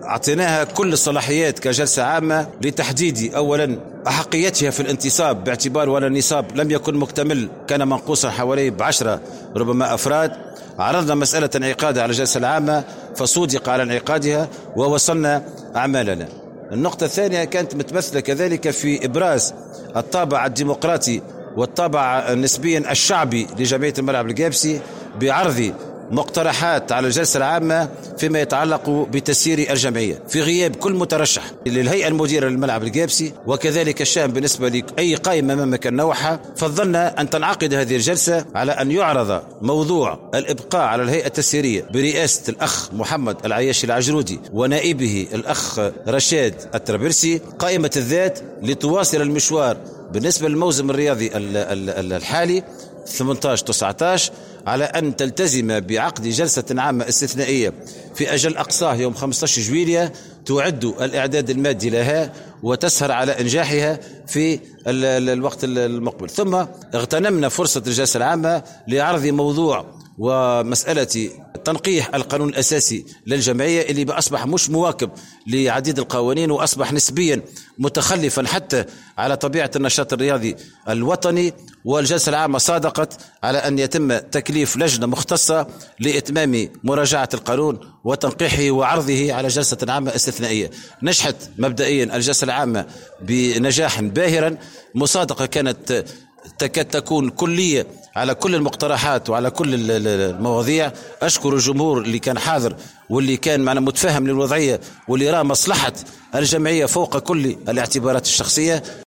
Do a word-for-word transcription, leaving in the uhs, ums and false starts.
أعطيناها كل الصلاحيات كجلسة عامة لتحديد أولا أحقيتها في الانتصاب، باعتبار ولا النصاب لم يكن مكتمل، كان منقوصا حوالي بعشرة ربما أفراد. عرضنا مسألة انعقادها على الجلسة العامة فصودق على انعقادها ووصلنا أعمالنا. النقطة الثانية كانت متمثلة كذلك في إبراز الطابع الديمقراطي والطابع نسبيا الشعبي لجمعية الملعب القابسي بعرض مقترحات على الجلسة العامة فيما يتعلق بتسيير الجمعية في غياب كل مترشح للهيئة المديرة للملعب القابسي، وكذلك الشأن بالنسبة لأي قائمة مهما كان نوعها. فضلنا أن تنعقد هذه الجلسة على أن يعرض موضوع الإبقاء على الهيئة التسييرية برئاسة الأخ محمد العياشي العجرودي ونائبه الأخ رشاد التربرسي قائمة الذات لتواصل المشوار بالنسبة للموسم الرياضي الحالي ثمانية عشر تسعة عشر، على أن تلتزم بعقد جلسة عامة استثنائية في أجل أقصاه يوم خمسة عشر جويلية تعد الإعداد المادي لها وتسهر على إنجاحها في الوقت المقبل. ثم اغتنمنا فرصة الجلسة العامة لعرض موضوع ومسألة تنقيح القانون الأساسي للجمعية اللي أصبح مش مواكب لعديد القوانين وأصبح نسبيا متخلفا حتى على طبيعة النشاط الرياضي الوطني. والجلسة العامة صادقت على أن يتم تكليف لجنة مختصة لإتمام مراجعة القانون وتنقيحه وعرضه على جلسة عامة استثنائية. نجحت مبدئيا الجلسة العامة بنجاح باهرا، مصادقة كانت تكاد تكون كلية على كل المقترحات وعلى كل المواضيع. أشكر الجمهور اللي كان حاضر واللي كان معنا متفهم للوضعية واللي رأى مصلحة الجمعية فوق كل الاعتبارات الشخصية.